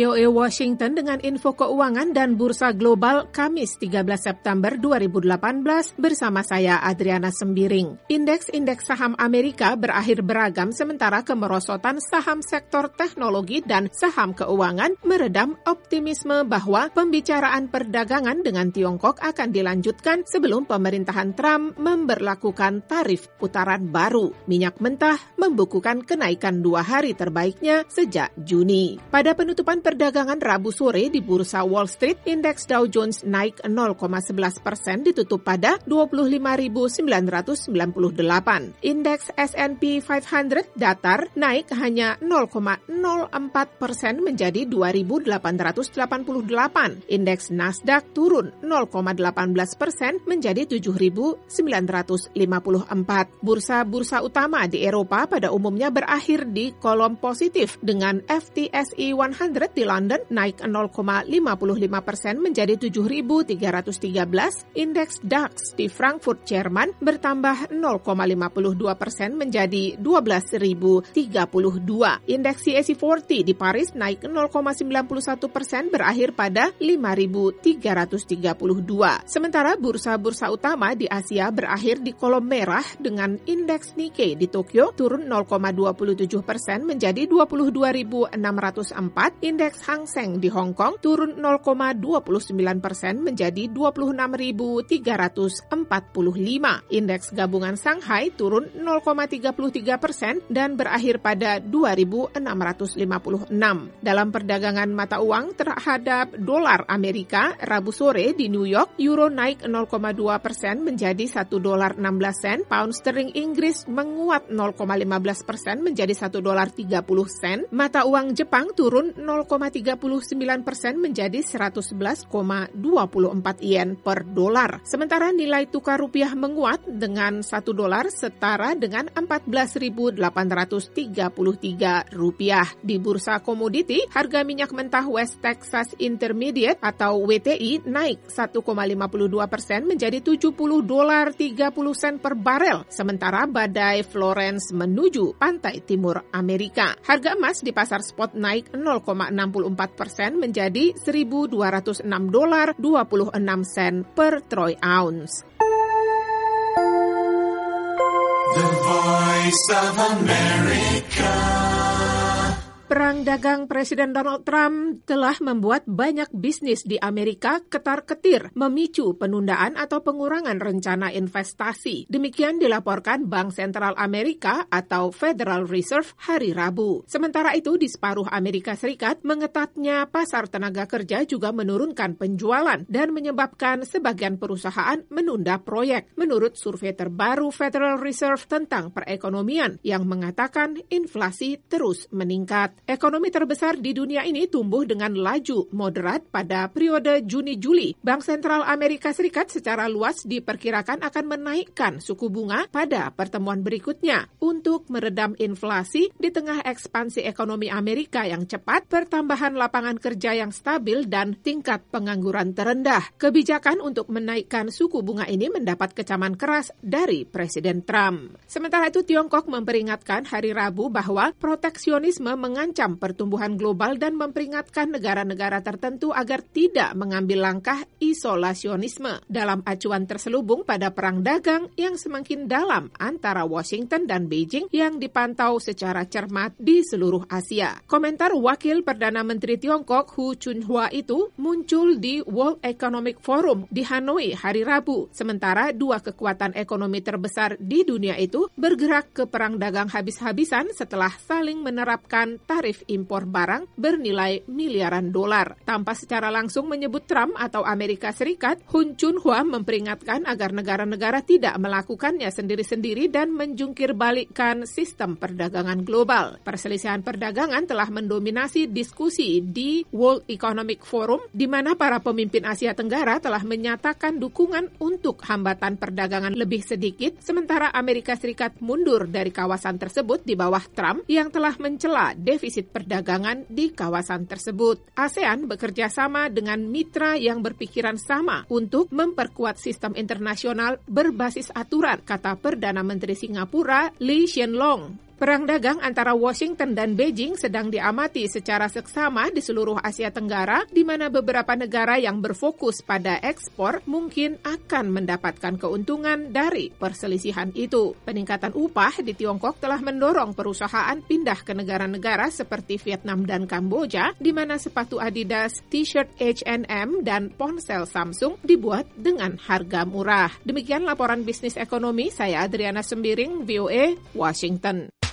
VOA Washington dengan info keuangan dan bursa global Kamis 13 September 2018 bersama saya Adriana Sembiring. Indeks-indeks saham Amerika berakhir beragam sementara kemerosotan saham sektor teknologi dan saham keuangan meredam optimisme bahwa pembicaraan perdagangan dengan Tiongkok akan dilanjutkan sebelum pemerintahan Trump memberlakukan tarif putaran baru. Minyak mentah membukukan kenaikan 2 hari terbaiknya sejak Juni. Pada penutupan perdagangan Rabu sore di Bursa Wall Street, indeks Dow Jones naik 0,11% ditutup pada 25.998. Indeks S&P 500 datar naik hanya 0,04% menjadi 2.888. Indeks Nasdaq turun 0,18% menjadi 7.954. Bursa-bursa utama di Eropa pada umumnya berakhir di kolom positif dengan FTSE 100 di London naik 0,55% menjadi 7.313, indeks DAX di Frankfurt, Jerman bertambah 0,52% menjadi 12.032. Indeks CAC 40 di Paris naik 0,91% berakhir pada 5.332. Sementara bursa-bursa utama di Asia berakhir di kolom merah dengan indeks Nikkei di Tokyo turun 0,27% menjadi 22.604, indeks Hang Seng di Hong Kong turun 0,29% menjadi 26.345, indeks gabungan Shanghai turun 0,33% dan berakhir pada 2.656. Dalam perdagangan mata uang terhadap dolar Amerika, Rabu sore di New York, euro naik 0,2% menjadi $1.16, pound sterling Inggris menguat 0,15% menjadi $1.30, mata uang Jepang turun 0,39% menjadi 111,24 yen per dolar. Sementara nilai tukar rupiah menguat dengan $1 setara dengan 14.833 rupiah. Di bursa komoditi, harga minyak mentah West Texas Intermediate atau WTI naik 1,52% menjadi $70.30 per barel. Sementara badai Florence menuju pantai timur Amerika. Harga emas di pasar spot naik 0,64% menjadi $1.206.26 per troy ounce. The Voice of America. Perang dagang Presiden Donald Trump telah membuat banyak bisnis di Amerika ketar-ketir, memicu penundaan atau pengurangan rencana investasi. Demikian dilaporkan Bank Sentral Amerika atau Federal Reserve hari Rabu. Sementara itu, di separuh Amerika Serikat, mengetatnya pasar tenaga kerja juga menurunkan penjualan dan menyebabkan sebagian perusahaan menunda proyek. Menurut survei terbaru Federal Reserve tentang perekonomian yang mengatakan inflasi terus meningkat. Ekonomi terbesar di dunia ini tumbuh dengan laju moderat pada periode Juni-Juli. Bank Sentral Amerika Serikat secara luas diperkirakan akan menaikkan suku bunga pada pertemuan berikutnya untuk meredam inflasi di tengah ekspansi ekonomi Amerika yang cepat, pertambahan lapangan kerja yang stabil, dan tingkat pengangguran terendah. Kebijakan untuk menaikkan suku bunga ini mendapat kecaman keras dari Presiden Trump. Sementara itu, Tiongkok memperingatkan hari Rabu bahwa proteksionisme mengancam pertumbuhan global dan memperingatkan negara-negara tertentu agar tidak mengambil langkah isolasionisme dalam acuan terselubung pada perang dagang yang semakin dalam antara Washington dan Beijing yang dipantau secara cermat di seluruh Asia. Komentar Wakil Perdana Menteri Tiongkok Hu Chunhua itu muncul di World Economic Forum di Hanoi hari Rabu. Sementara dua kekuatan ekonomi terbesar di dunia itu bergerak ke perang dagang habis-habisan setelah saling menerapkan tarif impor barang bernilai miliaran dolar. Tanpa secara langsung menyebut Trump atau Amerika Serikat, Hun Chunhua memperingatkan agar negara-negara tidak melakukannya sendiri-sendiri dan menjungkir balikkan sistem perdagangan global. Perselisihan perdagangan telah mendominasi diskusi di World Economic Forum, di mana para pemimpin Asia Tenggara telah menyatakan dukungan untuk hambatan perdagangan lebih sedikit, sementara Amerika Serikat mundur dari kawasan tersebut di bawah Trump yang telah mencela defisit perdagangan di kawasan tersebut. ASEAN bekerja sama dengan mitra yang berpikiran sama untuk memperkuat sistem internasional berbasis aturan, kata Perdana Menteri Singapura Lee Hsien Loong. Perang dagang antara Washington dan Beijing sedang diamati secara seksama di seluruh Asia Tenggara, di mana beberapa negara yang berfokus pada ekspor mungkin akan mendapatkan keuntungan dari perselisihan itu. Peningkatan upah di Tiongkok telah mendorong perusahaan pindah ke negara-negara seperti Vietnam dan Kamboja, di mana sepatu Adidas, t-shirt H&M, dan ponsel Samsung dibuat dengan harga murah. Demikian laporan bisnis ekonomi, saya Adriana Sembiring, VOA, Washington.